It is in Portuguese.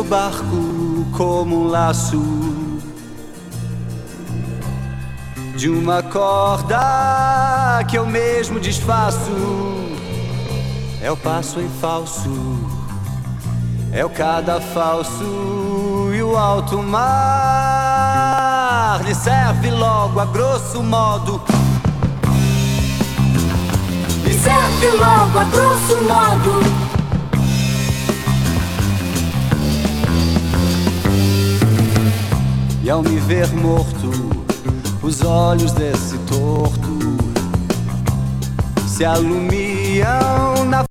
barco como um laço de uma corda que eu mesmo desfaço. É o passo em falso, é o cadafalso e o alto mar lhe serve logo a grosso modo. Lhe serve logo a grosso modo. E ao me ver morto, os olhos desse torto se alumiam na